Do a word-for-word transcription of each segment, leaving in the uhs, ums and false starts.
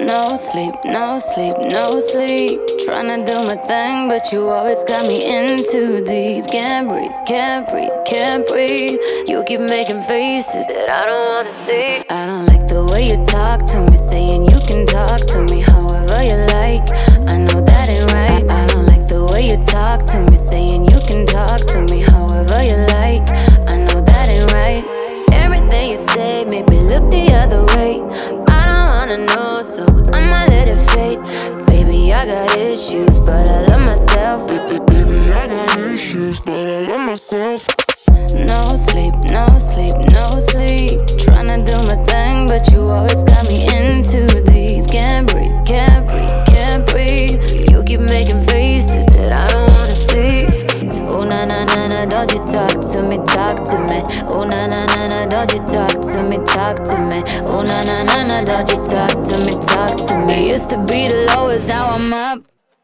No sleep, no sleep, no sleep. Tryna do my thing, but you always got me in too deep. Can't breathe, can't breathe, can't breathe. You keep making faces that I don't wanna see. I don't like the way you talk to me, saying you can talk to me however you like. I know that ain't right. I don't like the way you talk to me, saying you can talk to me however you like. I know that ain't right. Everything you say make me look the other way. I don't wanna know, so I'ma let it fade. Baby, I got issues, but I love myself. Baby, I got issues, but I love myself. No sleep, no sleep, no sleep. Tryna do my thing, but you always got me in too deep. Can't breathe, can't breathe, can't breathe. You keep making faces that I don't wanna see. Oh na na na na, don't you talk to me, talk to me. Oh na na na na, don't you talk to me, talk to me. Oh na na na na, don't you talk to me, talk to me. Used to be the lowest, now I'm up.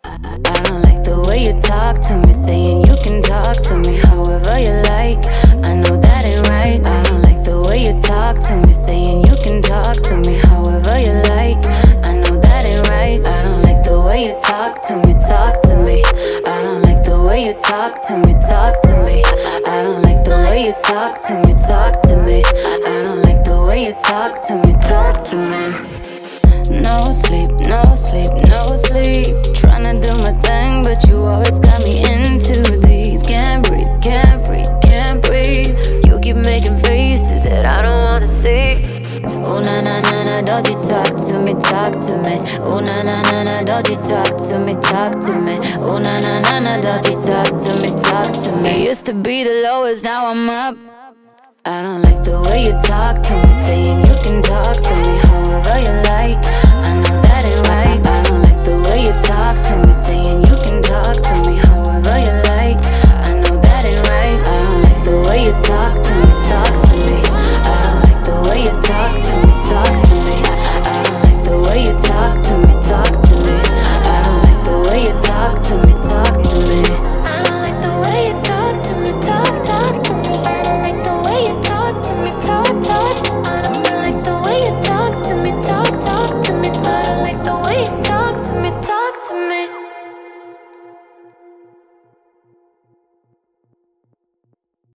I don't like the way you talk to me, saying you can talk to me however you like. I know that ain't right. I don't like the way you talk to me, saying you can talk to me however you like. I know that ain't right. I don't like the way you talk to me, talk to me. I don't like the way you talk to me, talk to me. I don't like the way you talk to me, talk to me. I don't like the way you talk to me, talk to me. No sleep, no sleep, no sleep. Tryna do my thing, but you always got me in too deep. Can't breathe, can't breathe, can't breathe. You keep making faces that I don't wanna see. Oh na na na na, don't you talk to me, talk to me. Oh na na na na, don't you talk to me, talk to me. Oh na na na na, don't you talk to me, talk to me. Used to be the lowest, now I'm up. I don't like the way you talk to me, saying you can talk to me however you like. I know that ain't right. I don't like the way you talk to me,